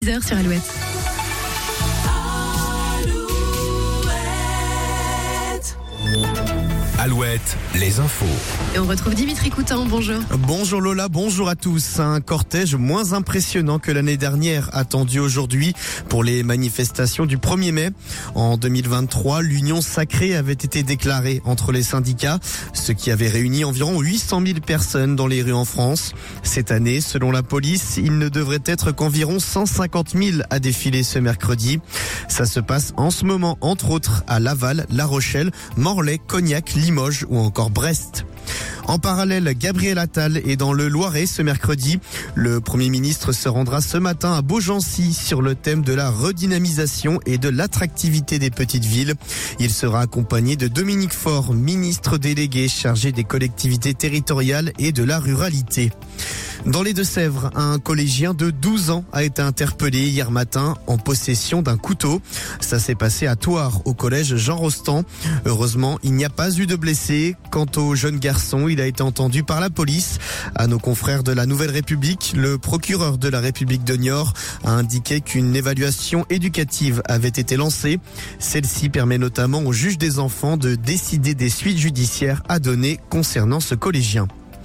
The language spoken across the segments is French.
10h sur Alouette. Alouette, les infos. Et on retrouve Dimitri Coutan, bonjour. Bonjour Lola, bonjour à tous. Un cortège moins impressionnant que l'année dernière attendu aujourd'hui pour les manifestations du 1er mai. En 2023, l'union sacrée avait été déclarée entre les syndicats, ce qui avait réuni environ 800 000 personnes dans les rues en France. Cette année, selon la police, il ne devrait être qu'environ 150 000 à défiler ce mercredi. Ça se passe en ce moment, entre autres, à Laval, La Rochelle, Morlaix, Cognac, Limoges ou encore Brest. En parallèle, Gabriel Attal est dans le Loiret ce mercredi. Le Premier ministre se rendra ce matin à Beaugency sur le thème de la redynamisation et de l'attractivité des petites villes. Il sera accompagné de Dominique Faure, ministre délégué chargé des collectivités territoriales et de la ruralité. Dans les Deux-Sèvres, un collégien de 12 ans a été interpellé hier matin en possession d'un couteau. Ça s'est passé à Thouars, au collège Jean Rostand. Heureusement, il n'y a pas eu de blessés. Quant au jeune garçon, il a été entendu par la police. À nos confrères de la Nouvelle République, le procureur de la République de Niort a indiqué qu'une évaluation éducative avait été lancée. Celle-ci permet notamment au juge des enfants de décider des suites judiciaires à donner concernant ce collégien.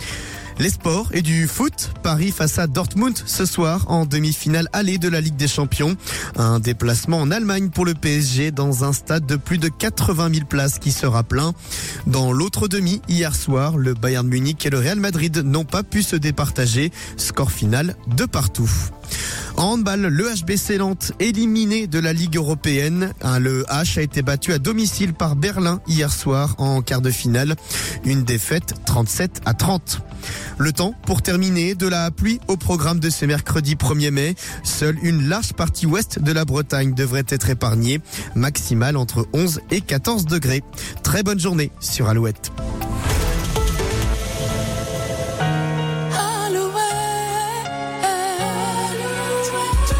Les sports et du foot, Paris face à Dortmund ce soir en demi-finale aller de la Ligue des Champions. Un déplacement en Allemagne pour le PSG dans un stade de plus de 80 000 places qui sera plein. Dans l'autre demi, hier soir, le Bayern Munich et le Real Madrid n'ont pas pu se départager. Score final de partout. En handball, le HBC Nantes éliminé de la Ligue européenne. Le H a été battu à domicile par Berlin hier soir en quart de finale. Une défaite 37-30. Le temps pour terminer, de la pluie au programme de ce mercredi 1er mai. Seule une large partie ouest de la Bretagne devrait être épargnée. Maximale entre 11 et 14 degrés. Très bonne journée sur Alouette.